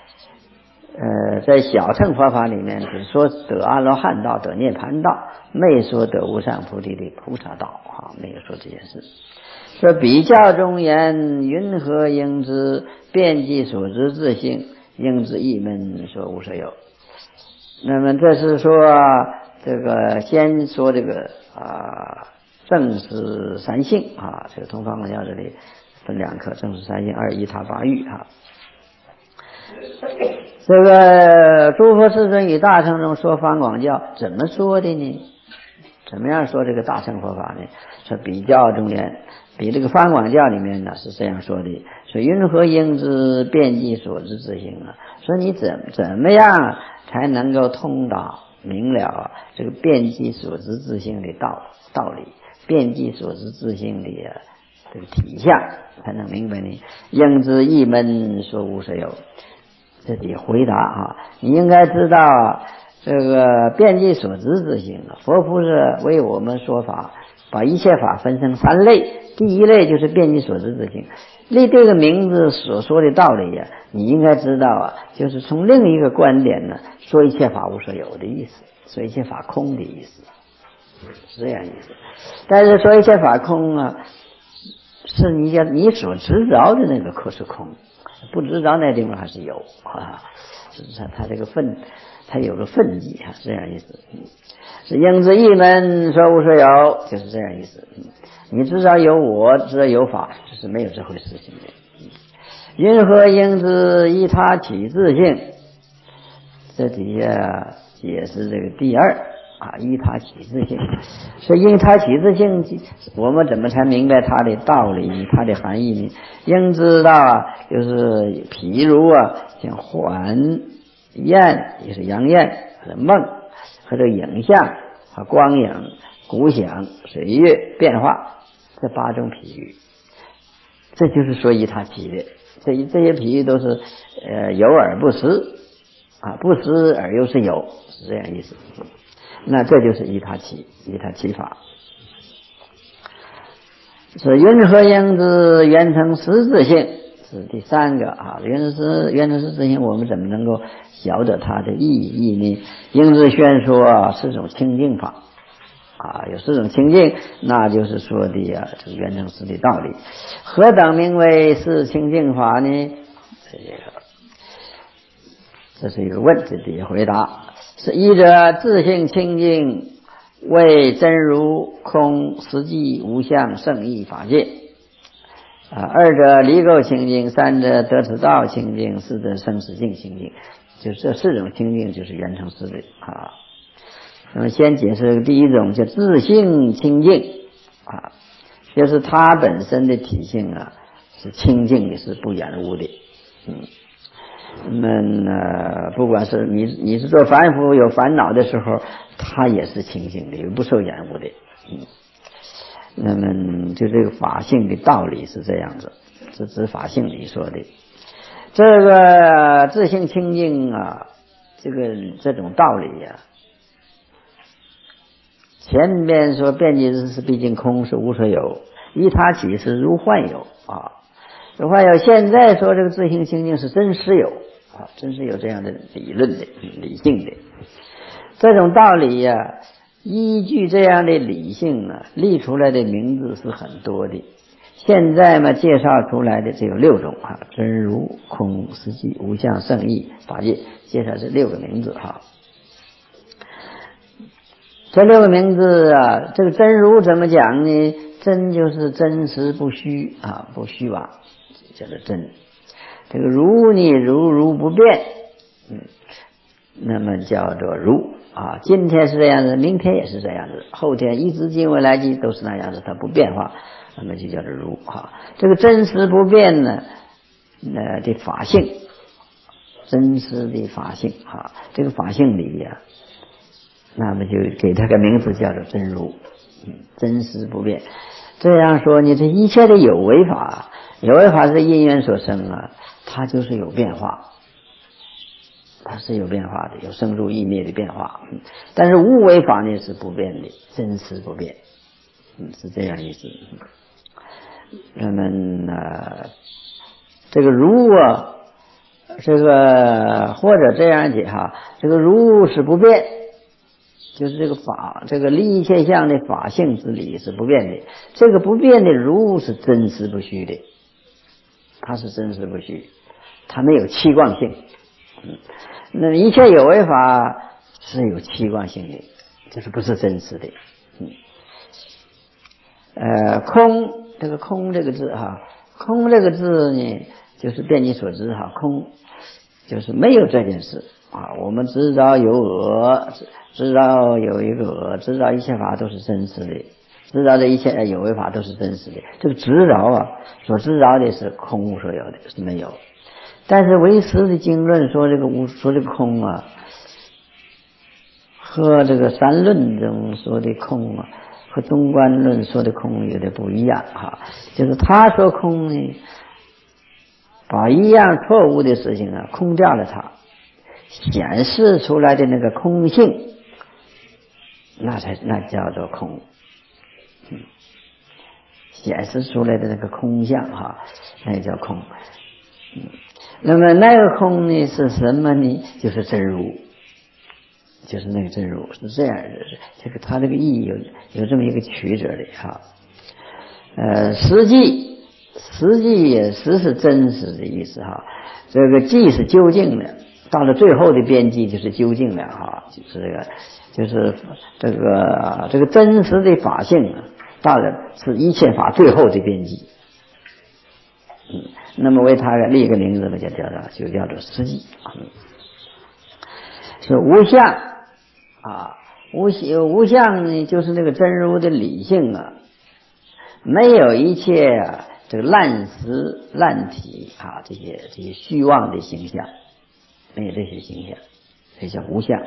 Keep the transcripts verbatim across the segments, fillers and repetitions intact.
呃，在小乘佛法里面只说得阿罗汉道、得涅盘道，没说得无上菩提的菩萨道啊，没有说这件事。说比较中言，云何应知？遍计所知自性，应知一门，说无所有。那么这是说这个先说这个啊正是三性啊，这个东方文教这里分两课，正是三性，二依他八欲啊。这个诸佛世尊与大乘中说方广教，怎么说的呢？怎么样说这个大乘佛法呢？说比较中间，比这个方广教里面呢是这样说的：说云何应知遍计所知自性啊？说你怎怎么样才能够通达明了啊这个遍计所知自性的道道理，遍计所知自性的这个体相，才能明白呢？应知一门，说无所有。这里回答啊，你应该知道这个遍计所知自性，佛菩萨为我们说法，把一切法分成三类。第一类就是遍计所知自性，立这个名字所说的道理呀、啊，你应该知道啊，就是从另一个观点呢，说一切法无所有的意思，说一切法空的意思，是这样意思。但是说一切法空啊，是你要你所知道的那个可是空，不知道那地方还是有啊，是他他这个分，他有个分际啊，这样意思。是应知一门，说无所有，就是这样意思。你知道有我，知道有法，就是没有这回事情的。云何应知依他起自性？这底下解释这个第二啊，依他起自性。所以因他起自性，我们怎么才明白它的道理、它的含义呢？应知道啊，就是譬如啊，像幻焰，也是阳焰和梦和这个影像和光影、鼓响、水月变化这八种譬喻，这就是说依他起的。这这些譬喻都是呃有而不实啊，不实而又是有，是这样意思。那这就是依他起，依他起法。是云何应知缘成实自性？是第三个啊，缘成缘成实自性，我们怎么能够晓得它的意义呢？应知宣说四种清净法啊，有四种清净，那就是说的啊，这个缘成实的道理。何等名为是清净法呢？这个这是一个问题的回答。是一者自性清净，为真如空实际无相圣义法界啊；二者离垢清净，三者得此道清净，四者生死净清净。就这四种清净就是缘成实的啊。那么先解释第一种叫自性清净啊，就是它本身的体性啊是清净的，是不染污的。嗯。那么呃，不管是你你是做凡夫有烦恼的时候，它也是清净的，也不受染污的。嗯，那么就这个法性的道理是这样子，是指法性里说的。这个自性清净啊，这个这种道理呀、啊，前面说遍计之是毕竟空，是无所有，依他起是如幻有啊。如幻有，现在说这个自性清净是真实有啊，真是有这样的理论的理性的这种道理呀、啊，依据这样的理性啊，立出来的名字是很多的。现在嘛，介绍出来的只有六种啊，真如空实际无相圣义法界，介绍这六个名字哈。这六个名字啊，这个真如怎么讲呢？真就是真实不虚啊，不虚妄，叫做真。这个如呢，如如不变，嗯，那么叫做如啊。今天是这样子，明天也是这样子，后天一直今未来际都是那样子，它不变化，那么就叫做如啊。这个真实不变呢，呃的法性，真实的法性啊，这个法性里呀、啊。那么就给他个名字叫做真如，嗯，真实不变。这样说，你这一切的有为法，有为法是因缘所生啊，它就是有变化，它是有变化的，有生住异灭的变化。嗯，但是无为法呢是不变的，真实不变，嗯，是这样意思。那么呃，这个如啊， 这个或者这样解哈，这个如是不变，就是这个法，这个离一切相的法性之理是不变的，这个不变的如是真实不虚的，它是真实不虚，它没有期望性。嗯，那一切有为法是有期望性的，就是不是真实的。嗯，呃，空这个空这个字哈，空这个字呢，就是变你所知哈，空就是没有这件事啊。我们知道有我，知道有一个我，知道一切法都是真实的，知道这一切有为法都是真实的。这个知道啊，所知道的是空无所有的，是没有。但是唯识的经论说这个无，说这个空啊，和这个三论中说的空啊，和中观论说的空有点不一样哈。就是他说空呢，把一样错误的事情啊空掉了它，显示出来的那个空性，那才那叫做空。嗯，显示出来的那个空相哈，那叫空。嗯，那么那个空呢是什么呢？就是真如，就是那个真如，是这样的。这个它这个意义有有这么一个曲折的哈。呃，实际实际也实是真实的意思哈。这个既是究竟的，到了最后的边际就是究竟了哈，就是这个就是这个这个真实的法性啊，到了是一切法最后的边际。嗯，那么为它立一个名字呢，就叫做就叫做实际。嗯，是无相啊，无无相呢，就是那个真如的理性啊，没有一切啊这个烂实烂体啊，这些这些虚妄的形象，没有这些形象，这叫无相。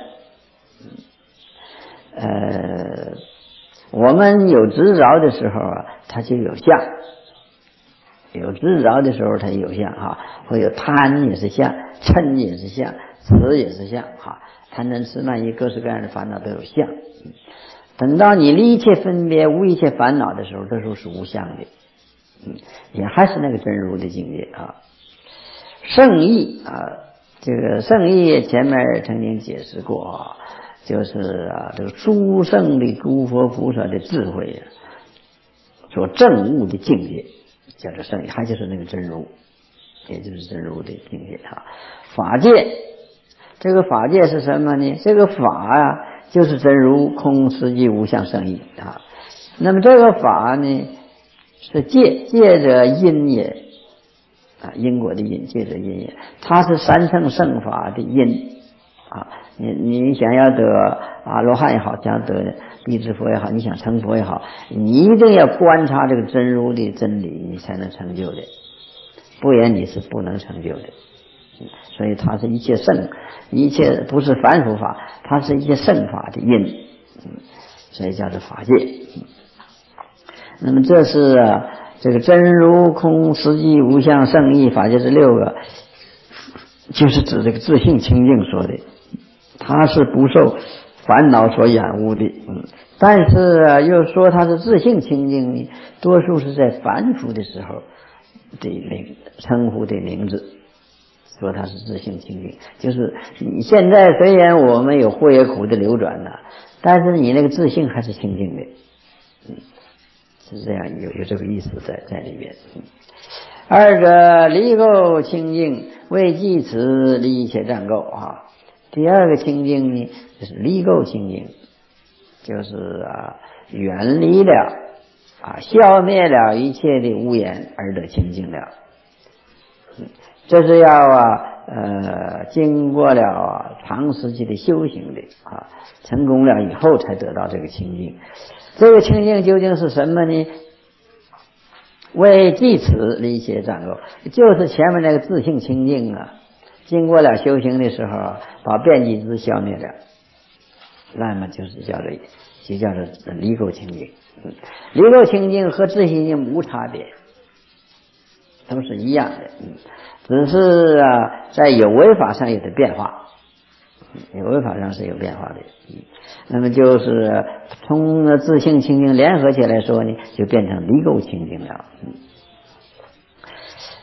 嗯，呃，我们有执着的时候啊，它就有相。有执着的时候它有相哈，会有贪也是相，嗔也是相，痴也是相哈，贪嗔痴慢疑各式各样的烦恼都有相。等到你离一切分别无一切烦恼的时候，这时候是无相的。嗯，也还是那个真如的境界啊。圣意啊，这个圣意前面曾经解释过啊，就是啊这个诸圣的诸佛菩萨的智慧啊，所证悟的境界叫做圣意，还就是那个真如，也就是真如的境界哈。法界，这个法界是什么呢？这个法啊，就是真如空实际无相圣意啊。那么这个法呢，是借借着因也啊，因果的因，借着因也，它是三乘圣法的因啊。你你想要得阿罗汉也好，想要得辟支佛也好，你想成佛也好，你一定要观察这个真如的真理，你才能成就的，不然你是不能成就的。所以它是一切圣，一切不是凡夫法，它是一切圣法的因，所以叫做法界。那么这是啊这个真如空实际无相圣意法界这六个，就是指这个自性清净说的，它是不受烦恼所染污的。嗯，但是啊又说它是自性清净呢，多数是在凡夫的时候的名称呼的名字，说它是自性清净。就是你现在虽然我们有祸业苦的流转呢，但是你那个自性还是清净的。嗯，是这样，有有这个意思在在里面。嗯，二者离垢清净，为济此离一切障垢啊。第二个清净呢，就是离垢清净，就是啊远离了啊消灭了一切的污染而得清净了。嗯，这是要啊呃经过了、啊、长时期的修行的啊，成功了以后才得到这个清净。这个清净究竟是什么呢？为济此离一切障垢，就是前面那个自性清净啊，经过了修行的时候，把遍计之消灭了，那么就是叫做就叫做离垢清净。嗯，离垢清净和自性清净无差别，都是一样的。嗯，只是啊在有为法上有的变化，有为法上是有变化的。嗯，那么就是从自性清净联合起来说呢，就变成离垢清净了。嗯，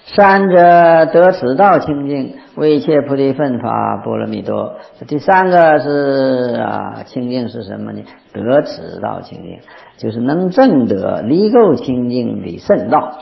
三者得此道清净，为一切菩提分法波罗蜜多。第三个是啊，清净是什么呢？得此道清净，就是能证得离垢清净的圣道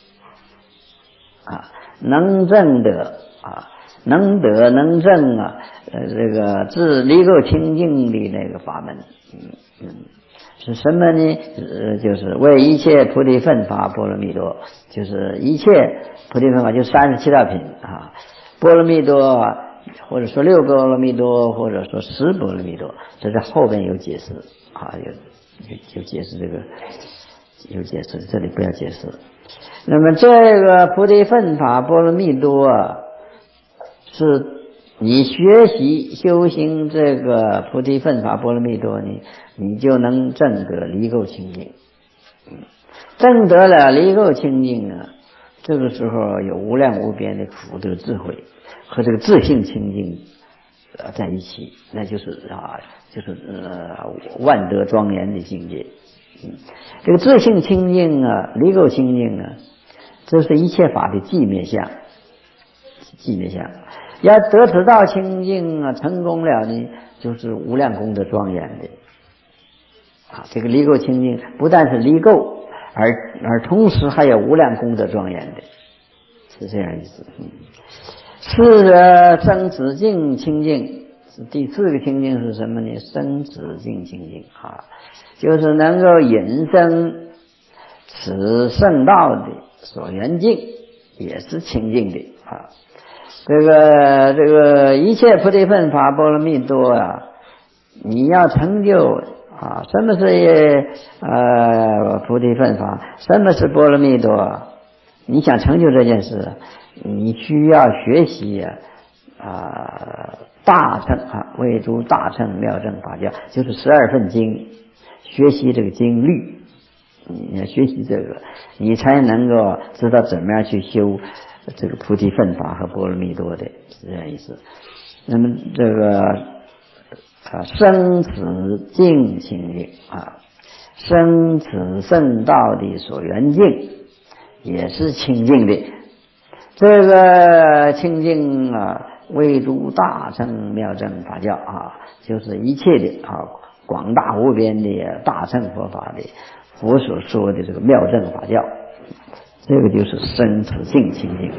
啊，能证得啊，能得能证啊，呃，这个自离垢清净的那个法门，嗯嗯。是什么呢？呃，就是为一切菩提分法波罗蜜多，就是一切菩提分法，就三十七道品啊，波罗蜜多，或者说六波罗蜜多，或者说十波罗蜜多，这在后边有解释啊，有有有解释这个，有解释，这里不要解释。那么这个菩提分法波罗蜜多啊，是你学习修行这个菩提分法波罗蜜多呢，你就能证得离垢清净。证得了离垢清净啊，这个时候有无量无边的福德智慧和这个自性清净呃在一起，那就是啊，就是呃万德庄严的境界。嗯，这个自性清净啊，离垢清净啊，这是一切法的寂灭相，寂灭相。要得此道清净啊，成功了呢，就是无量功德庄严的啊。这个离垢清净不但是离垢，而而同时还有无量功德庄严的，是这样意思。嗯，四者生此净清净，第四个清净是什么呢？生此净清净啊，就是能够引生此圣道的所缘境，也是清净的啊。这个这个一切菩提分法波罗蜜多啊，你要成就啊，什么是呃菩提分法，什么是波罗蜜多？你想成就这件事，你需要学习啊，啊大乘啊，为诸大乘妙正法教，就是十二分经，学习这个经律，你要学习这个，你才能够知道怎么样去修这个菩提分法和波罗蜜多的，是这样意思。那么这个啊，生此净清净啊，生此圣道的所缘境也是清净的。这个清净啊，为诸大乘妙正法教啊，就是一切的啊广大无边的大乘佛法的佛所说的这个妙正法教，这个就是生此净清净。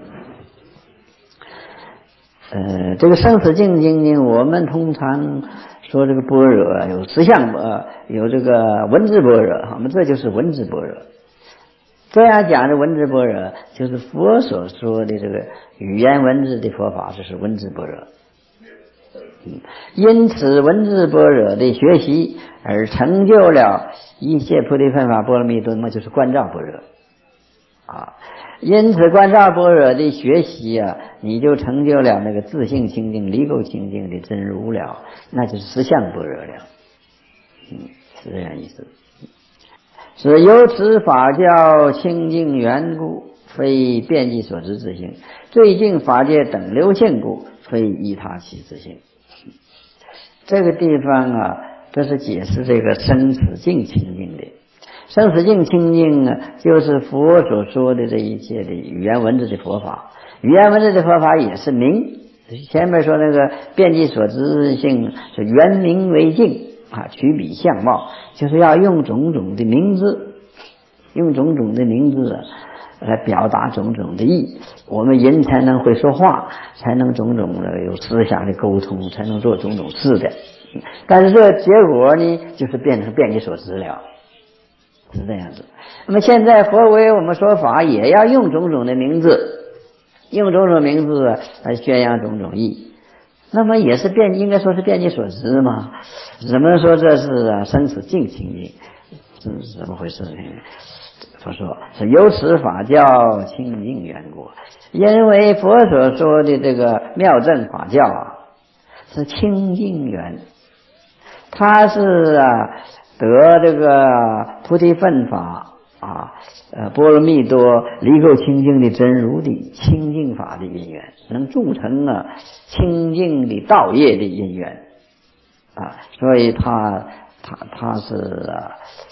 呃，这个生死净清净，我们通常说这个般若有实相呃，有这个文字般若，我们这就是文字般若。这样讲的文字般若，就是佛所说的这个语言文字的佛法，这是文字般若。嗯，因此文字般若的学习而成就了一切菩提分法波罗蜜多，那么就是观照般若啊。因此观照般若的学习啊，你就成就了那个自性清净离垢清净的真如了，那就是实相般若了。嗯，是这样意思。是由此法教清净缘故，非遍计所知自性；最净法界等流性故，非依他其自性。这个地方啊，这是解释这个生死净清净的。生死净清净啊，就是佛所说的这一切的语言文字的佛法。语言文字的佛法也是名，前面说那个遍计所知性是原名为净啊，取彼相貌，就是要用种种的名字，用种种的名字啊来表达种种的意，我们人才能会说话，才能种种的有思想的沟通，才能做种种事的。但是这个结果呢，就是变成遍计所知了，是这样子。那么现在佛为我们说法，也要用种种的名字，用种种名字来宣扬种种意，那么也是遍，应该说是遍计所知嘛。怎么说这是啊生死净清净？是怎么回事呢？佛说是由此法教清净缘故，因为佛所说的这个妙正法教啊，是清净缘，它是啊得这个菩提分法啊，呃波罗蜜多离垢清净的真如的清净法的因缘，能铸成啊清净的道业的因缘啊，所以它它它是啊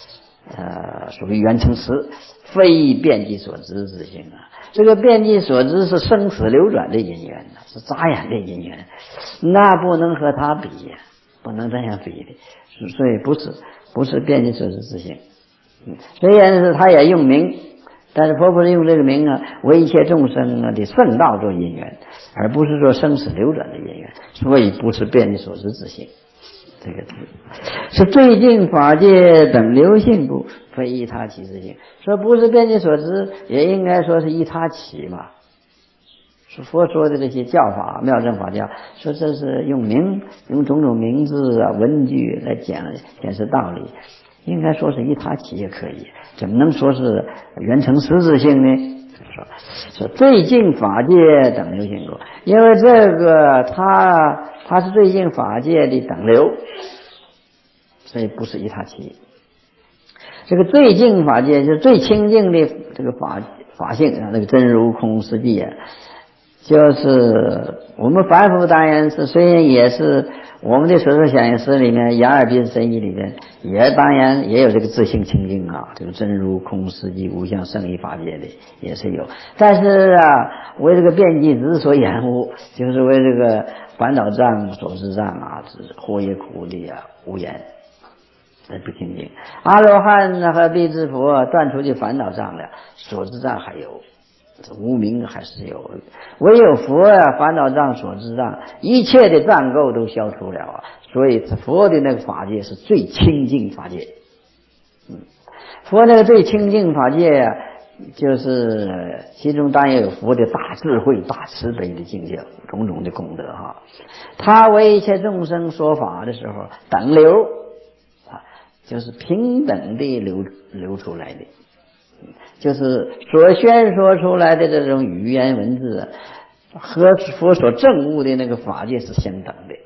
呃，属于缘成实，非遍计所知之性啊。这个遍计所知是生死流转的因缘呢，是眨眼的因缘，那不能和它比呀，不能这样比的，所以不是不是遍计所知之性。嗯，虽然是他也用名，但是佛不是用这个名啊，为一切众生啊的圣道做因缘，而不是说生死流转的因缘，所以不是遍计所知之性。这个是最近法界等流性故，非依他起之性。说不是遍计所知，也应该说是依他起嘛。说佛说的这些教法，妙正法教，说这是用名，用种种名字啊、文句来讲显示道理，应该说是依他起也可以，怎么能说是缘成实质性呢？说说最近法界等流性故，因为这个它它是最近法界的等流，所以不是依他起。这个最净法界就是最清净的这个法法性啊，那个真如空实际啊，就是我们凡夫当然是虽然也是我们的所说显示里面眼耳鼻舌身意里面也当然也有这个自性清净啊，这个真如空实际无相胜义法界的也是有，但是啊为这个遍计之所掩护，就是为这个烦恼障所知障啊，或也苦的啊无言不清净。阿罗汉和辟支佛断除的烦恼障了，所知障还有，无明还是有，唯有佛啊，烦恼障所知障一切的障垢都消除了啊，所以佛的那个法界是最清净法界。嗯，佛那个最清净法界啊，就是其中当然有佛的大智慧、大慈悲的境界，种种的功德哈。他为一切众生说法的时候，等流啊，就是平等的流流出来的。就是所宣说出来的这种语言文字和佛所证悟的那个法界是相等的，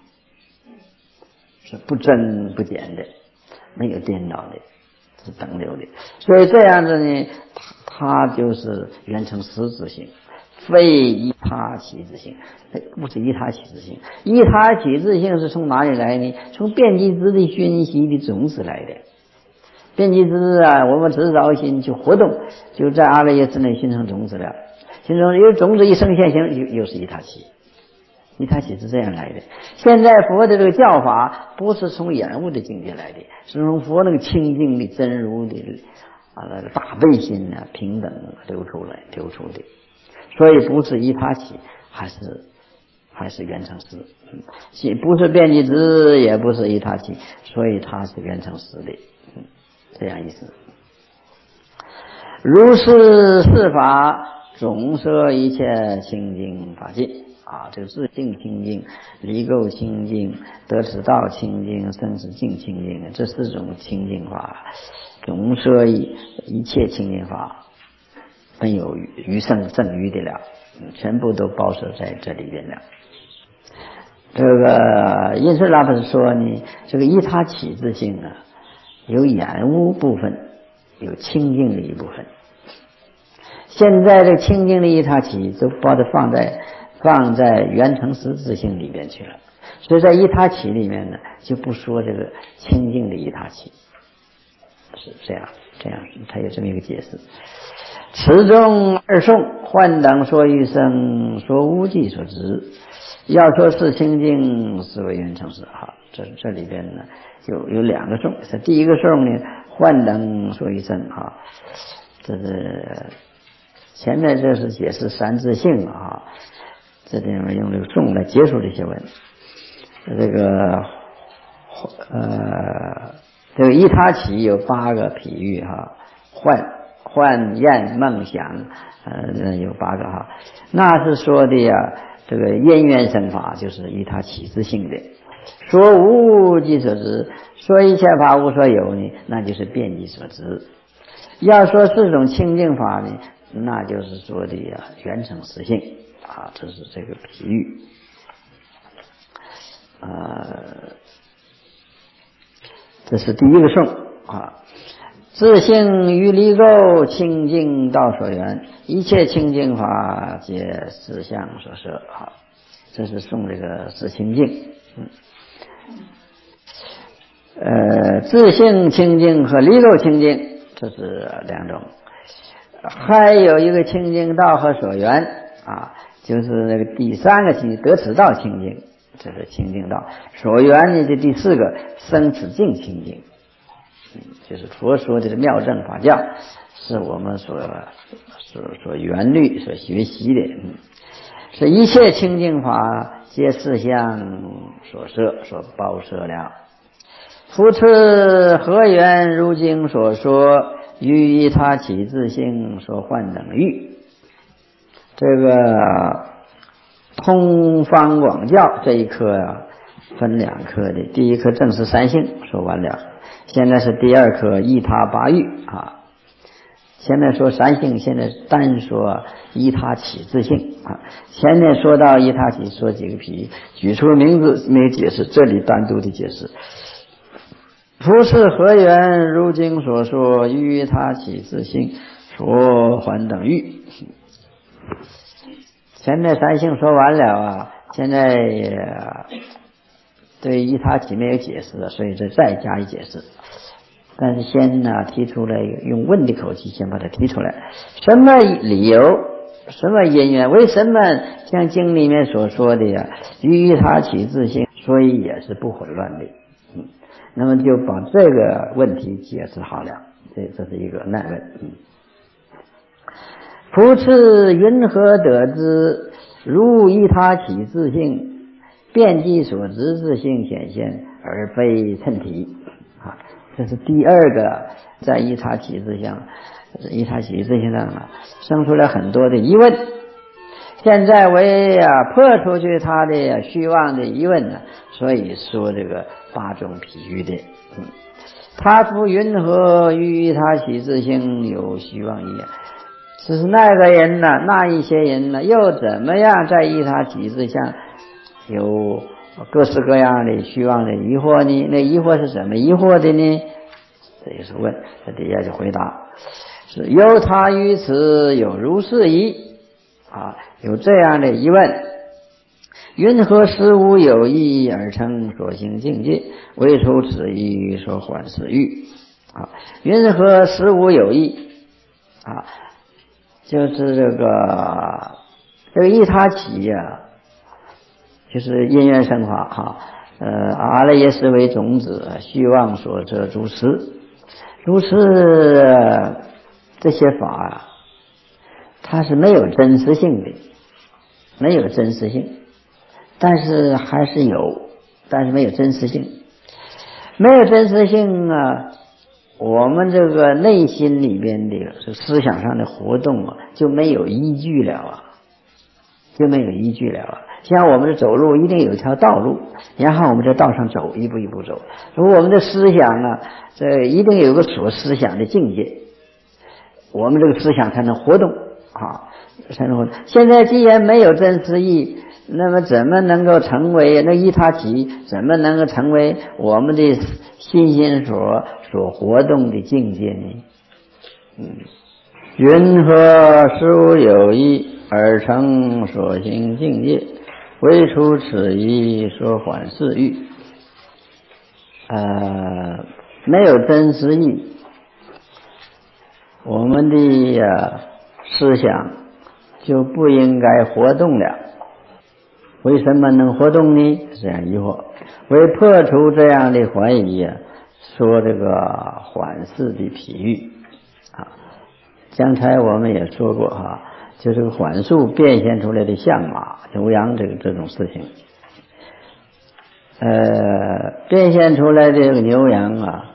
是不增不减的，没有颠倒的，是等流的。所以这样子呢，它就是缘成实质性，非依他起之性，不是依他起之性。依他起之性是从哪里来呢？从遍计之的熏习的种子来的。遍计之啊，我们执着心去活动，就在阿赖耶之内形成种子了。形成有种子一生现行，又又是依他起，依他起是这样来的。现在佛的这个教法不是从眼悟的境界来的，是从佛那个清净的真如的啊那个大悲心啊平等流出来流出的，所以不是依他起，还是还是缘成实，嗯，不是遍计之，也不是依他起，所以它是缘成实的。这样意思。如是四法总摄一切清净法界啊，这个自性清净、离垢清净、得此道清净、生死净清净，这四种清净法总摄一一切清净法，没有余剩剩余的了，全部都包摄在这里边了。这个印顺拉不是说呢，这个依他起之性啊，有染污部分，有清净的一部分。现在这清净的依他起都把它放在放在缘成实质性里边去了，所以在依他起里面呢，就不说这个清净的依他起，是这样这样，他有这么一个解释。此中二颂，幻等说一生，说无记所知。要说是清净，是为缘成实。好，这这里边呢有有两个颂，是第一个颂呢，幻等说一生啊，这是前面这是解释三自性啊，这里面用这个颂来结束这些文。这个呃，这个依他起有八个譬喻哈，幻幻焰梦想，呃，有八个哈，那是说的呀。这个因缘生法就是依他起之性的，说无即所知，说一切法无所有呢，那就是遍计所知。要说四种清净法呢，那就是说的呀缘成实性啊，这是这个譬喻。呃，这是第一个颂啊。自性于离垢清净道所缘，一切清净法皆实相所摄。好，这是送这个是清净。嗯， 呃，自性清净和离垢清净，这是两种。还有一个清净道和所缘啊，就是那个第三个清净得此道清净，这是清净道。所缘呢，这第四个生此境清净，嗯，就是佛说的妙正法教，是我们所所所缘虑所学习的，嗯，是一切清净法皆事相所摄所包摄了。复次何缘如经所说，于依他起自性所幻等欲。这个通方广教这一课啊，分两课的，第一课正是三性说完了，现在是第二课依他八欲啊。现在说三性，现在单说依他起自性啊。前面说到依他起，说几个譬喻，举出名字没有解释，这里单独的解释。复次何缘如经所说，于他起自性所还等欲。前面三性说完了啊，现在对依他起没有解释了，所以这再加以解释。但是先呢提出来，用问的口气先把它提出来，什么理由，什么因缘，为什么像经里面所说的呀，于他起自性，所以也是不混乱的。嗯，那么就把这个问题解释好了，这这是一个难问。嗯，复次云何得知如依他起自性，遍计所知自性显现而非称体啊？这是第二个在依他起自性依他起自性上啊生出来很多的疑问，现在为啊破出去他的虚妄的疑问呢，所以说这个八种譬喻的。嗯，他复云何于他起自性有虚妄意啊？只是那个人呢，那一些人呢，又怎么样在依他起自性有各式各样的虚妄的疑惑呢？那疑惑是怎么疑惑的呢？这也是问，这底下就回答是由他于此有如是疑啊，有这样的疑问，云何实无有意而成所行境界，为出此意所缓此欲啊？云何实无有意啊？就是这个这个依他起呀、啊，就是因缘生法哈，呃，阿赖耶识为种子，虚妄所遮诸持，如此这些法啊，它是没有真实性的，没有真实性，但是还是有，但是没有真实性，没有真实性啊。我们这个内心里边的思想上的活动啊，就没有依据了啊，就没有依据了啊。像我们的走路一定有一条道路，然后我们在道上走，一步一步走。如果我们的思想啊，这一定有个所思想的境界，我们这个思想才能活动啊，才能活动。现在既然没有真实义，那么怎么能够成为那依他起？怎么能够成为我们的心心所所活动的境界呢？嗯，云何实无有意而成所行境界，为出此意所缓事欲。呃，没有真实义，我们的、呃、思想就不应该活动了。为什么能活动呢？这样疑惑，为破除这样的怀疑啊，说这个缓事的譬喻啊。刚才我们也说过哈、啊，就这个缓数变现出来的象马牛羊这个这种事情，呃，变现出来的这个牛羊啊，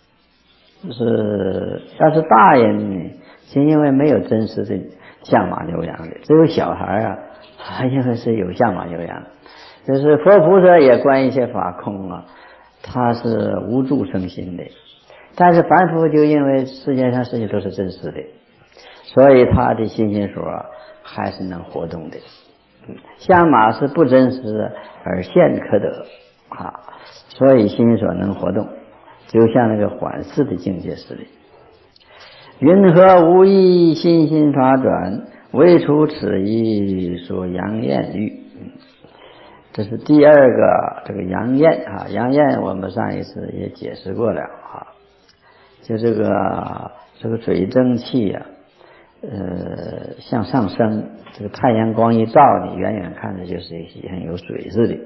是但是大人呢，是因为没有真实的象马牛羊的，只有小孩啊。因为是有相马牛羊，就是佛菩萨也观一些法空啊，他是无助生心的，但是凡夫就因为世界上事情都是真实的，所以他的心心所还是能活动的。相马是不真实而现可得啊，所以心心所能活动，就像那个缓事的境界似的。云何无意心心法转，为出此意所扬艳欲。 这是第二个这个阳焰啊，阳焰我们上一次也解释过了啊，就这个这个水蒸气啊，呃向上升，这个太阳光一照，你远远看着就是很有水似的，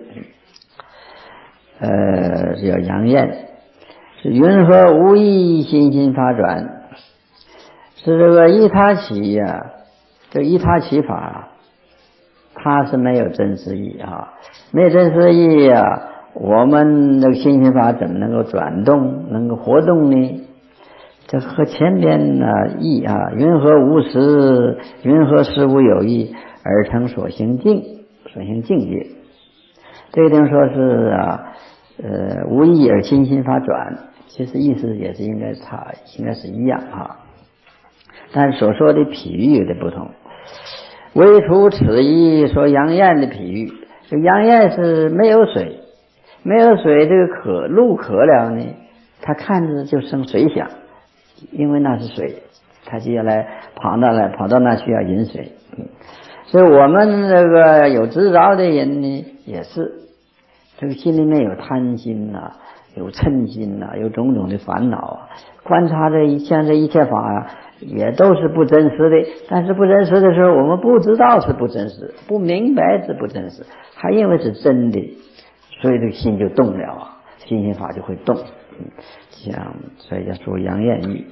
呃叫阳焰，是云何无意心心发转，是这个依他起呀、啊，这依他起法，它是没有真实意啊，没有真实意啊，我们这个心心法怎么能够转动，能够活动呢？这和前边呢意啊，云何无实，云何实无有意，而成所行境，所行境界。这个地方说是啊，呃，无意而心心发转，其实意思也是应该差，应该是一样啊。但是所说的比喻有点不同。唯除此一说阳焰的比喻，这阳焰是没有水，没有水，这个可路可了呢，它看着就生水响，因为那是水，它就要来跑到来跑到那去要饮水。所以我们这个有执着的人呢，也是这个心里面有贪心呐、啊，有嗔心呐、啊，有种种的烦恼啊。观察这像这一切法啊，也都是不真实的。但是不真实的时候，我们不知道是不真实，不明白是不真实，还因为是真的，所以这个心就动了啊，心心法就会动。嗯，像所以叫说阳焰意。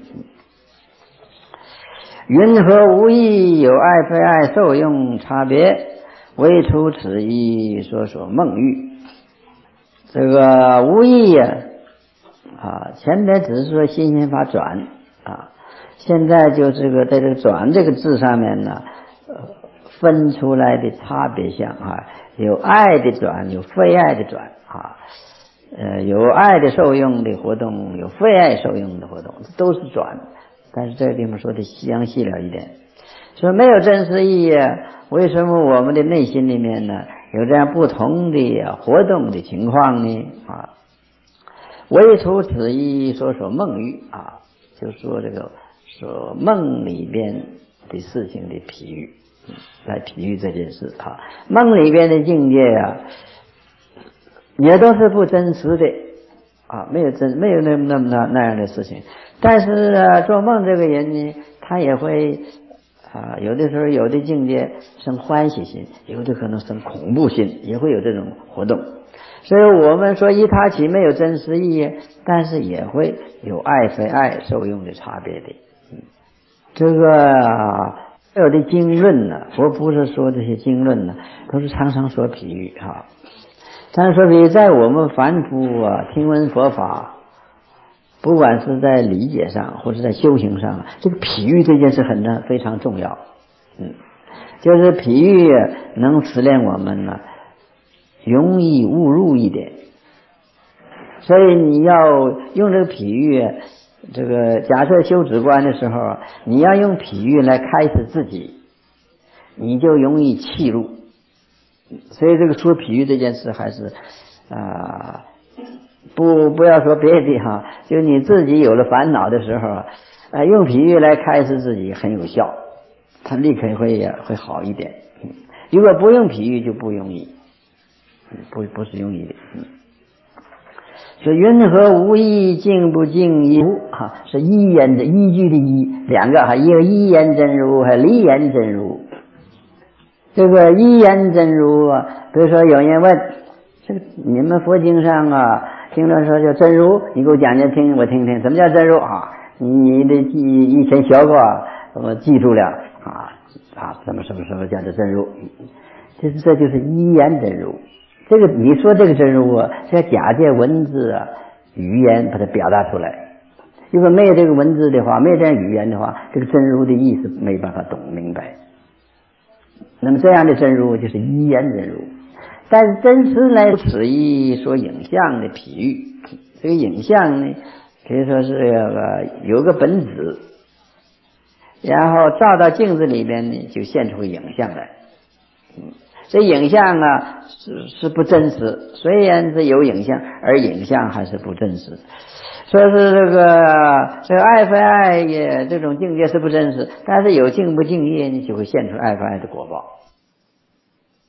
云何无意有爱非爱受用差别，唯除此意说说梦喻。这个无意呀啊，前边只是说心心法转啊，现在就这个在这个转这个字上面呢，呃，分出来的差别项啊，有爱的转，有非爱的转啊，呃，有爱的受用的活动，有非爱受用的活动，都是转。但是这个地方说的详细了一点，说没有真实意义，为什么我们的内心里面呢有这样不同的活动的情况呢？啊，唯除此意说说梦喻啊，就说这个说梦里边的事情的比喻，来比喻这件事啊，梦里边的境界啊，也都是不真实的啊，没有真没有那么那么那那样的事情。但是啊，做梦这个人呢，他也会啊，有的时候有的境界生欢喜心，有的可能生恐怖心，也会有这种活动。所以我们说依他起没有真实意义，但是也会有爱非爱受用的差别的。嗯，这个啊，有的经论呢，我不是说这些经论呢，都是常常说比喻哈。常常说比喻，在我们凡夫啊，听闻佛法，不管是在理解上或者在修行上，这个比喻这件事很呢非常重要。嗯，就是比喻能使练我们呢容易误入一点，所以你要用这个比喻，这个假设修止观的时候，你要用比喻来开始自己，你就容易弃入。所以这个说比喻这件事还是啊、呃，不不要说别的哈，就你自己有了烦恼的时候啊、呃，用比喻来开示自己很有效，它立刻会会好一点。如果不用比喻就不容易，不不是容易的。是云何无意，静不静意哈，是依言的依据的依，两个哈，一个依言真如，还有离言真如。这个依言真如啊，比如说有人问这个你们佛经上啊，经常说叫真如，你给我讲讲听我听听，什么叫真如啊？你你的记以前学过，我记住了啊啊，什么什么什么叫做真如？其实这就是依言真如。这个你说这个真如啊，是要假借文字啊语言把它表达出来。如果没有这个文字的话，没有这样语言的话，这个真如的意思没办法懂明白。那么这样的真如就是依言真如，但是真实来此意说影像的比喻，这个影像呢可以说是这个有个本子，然后照到镜子里边呢就现出个影像来。嗯，这影像啊是是不真实，虽然是有影像，而影像还是不真实。说是这个这个爱非爱也这种境界是不真实，但是有敬不敬业呢，就会现出爱非爱的果报。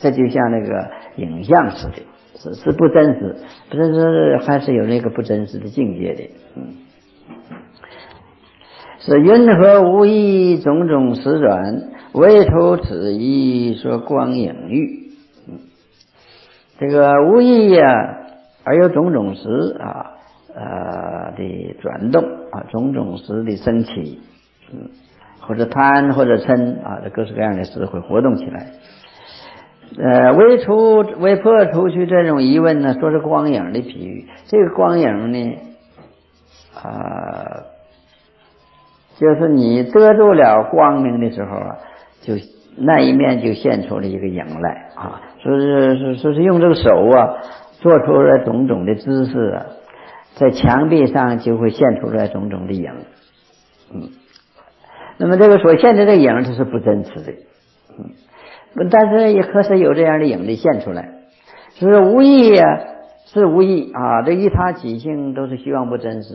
这就像那个影像似的，是是不真实，不真实还是有那个不真实的境界的。嗯，是云何无意种种时转，唯投此意说光影喻。嗯，这个无意呀、啊，而有种种时啊呃的转动啊，种种时的升起，嗯，或者贪或者嗔啊，这各式各样的事会活动起来。呃，为除为破除去这种疑问呢，说是光影的比喻。这个光影呢，啊、呃，就是你得住了光明的时候啊，就那一面就现出了一个影来啊，说是说说是用这个手啊，做出了种种的姿势啊，在墙壁上就会现出来种种的影。嗯，那么这个所现的这个影，它是不真实的。嗯。但是也可是有这样的影子现出来，所以无意呀、啊，是无意啊，这一他起性都是虚妄不真实。